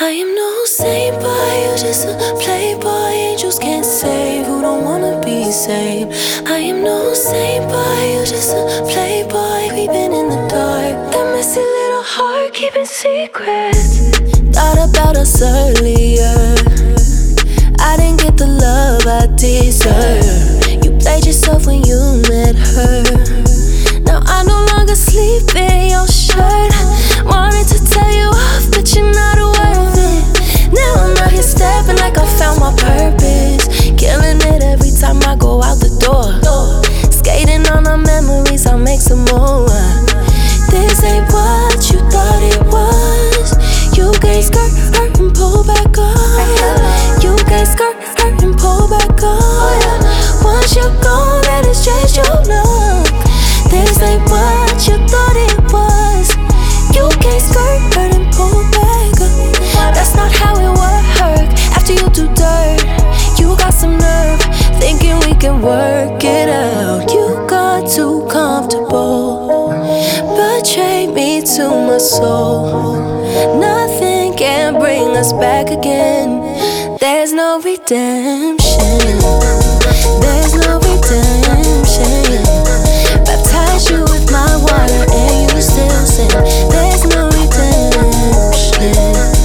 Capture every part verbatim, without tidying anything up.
I am no saint, boy, you just a playboy. Angels can't save who don't wanna be saved. I am no saint, boy, you just a playboy. Weeping in the dark, that messy little heart keeping secrets. Thought about us earlier, I didn't get the love I deserve. You played yourself when you met her. Now I no longer sleep in your shirt. Wanted to tell you off, but you're not worth it. Now I'm out here stepping like I found my purpose. Killing it every time I go out the door. Skating on our memories, I'll make some more. This ain't what you thought it was. You gave skirt, hurt and pull back up. You gave skirt, hurt and pull back up. Once you're gone, then it's just your luck. This ain't what you thought it was. You gave skirt, hurt and pull back up. That's not how it work. After you do dirt, you got some nerve, thinking we can work it out. You got too comfortable, betrayed me to my soul. Nothing can bring us back again. There's no redemption. There's no redemption. Baptize you with my water and you still sin. There's no redemption.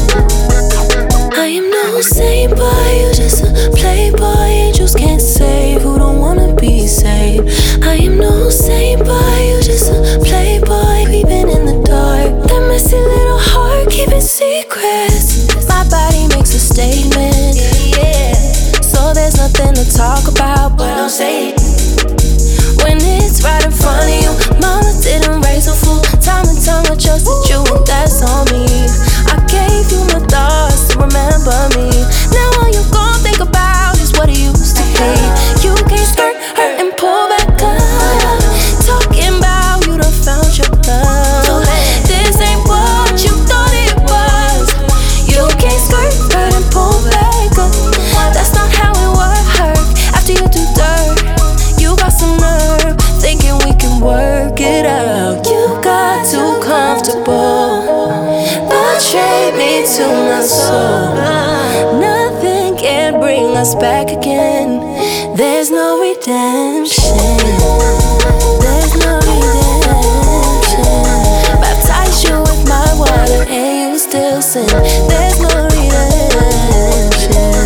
I am no saint, boy, you just a playboy. Angels can't save who don't wanna be saved. I am no saint, boy, you just a playboy. Weeping in the dark, that messy little heart keeping secrets. My body makes a statement, yeah. So there's nothing to talk about, but don't say it when it's right in front of you. Mama didn't raise a fool. Time and time I trusted you, and that's on me. I gave you my thoughts to remember me. Now all you gon' think about is what it used to be. You can't skirt, hurt and pull back up. Talking about you done found your love. This ain't what you thought it was. You can't skirt, hurt and pull back up. That's not how it work. After you do dirt, you got some nerve, thinking we can work it out. You got too comfortable, betrayed me to my soul. Nothing can bring us back again. There's no redemption. There's no redemption. Baptize you with my water and you still sin. There's no redemption.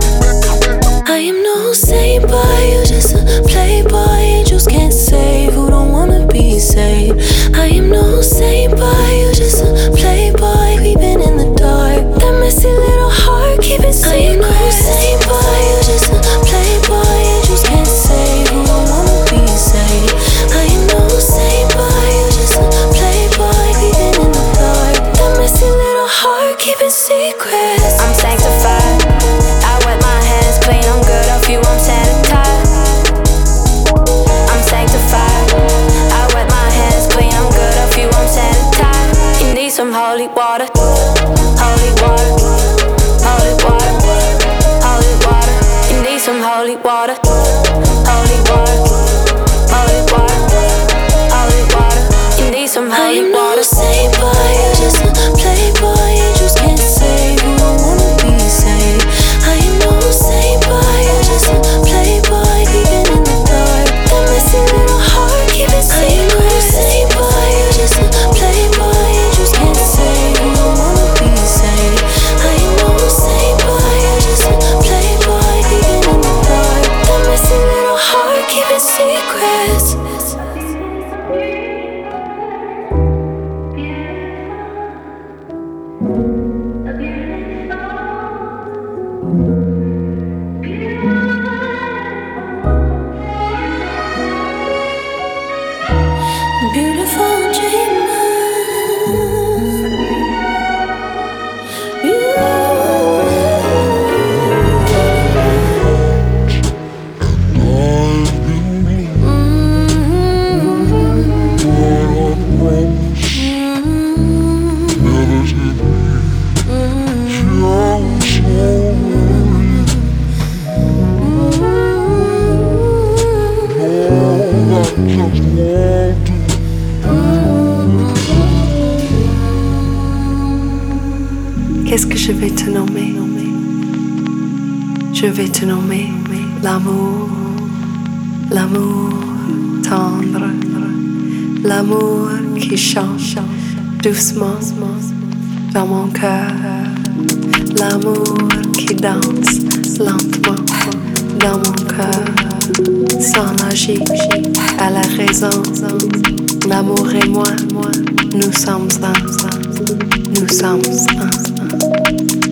I am no saint, boy, you just a playboy. Angels can't save who don't wanna be saved. I am no saint, boy, you just a playboy. Weeping in the dark, that messy little heart keeping secrets. I am no saint, boy, you just a playboy. Angels can't save who don't wanna be saved. I am no saint, boy, you just a playboy. Weeping in the dark, that messy little heart keeping secrets. I'm sanctified, I wet my hands clean, I'm good off you, I'm sanitized. I'm sanctified, I wet my hands clean, I'm good off you, I'm sanitized. You need some holy water, holy water, holy water, holy water. You need some holy water, holy water, holy water, holy water. You need some I holy am no water. saint, boy, you just a playboy. Angels can't save who don't wanna be saved. I am no saint, boy, you just a playboy. Weeping in the dark, that messy little heart keeping secrets. I am no saint, boy, you just a playboy. Angels can't save who don't wanna be vais te nommer, je vais te nommer l'amour, l'amour tendre, l'amour qui chante doucement dans mon cœur, l'amour qui danse lentement dans mon cœur, sans logique à la raison. L'amour et moi, nous sommes un, nous sommes un.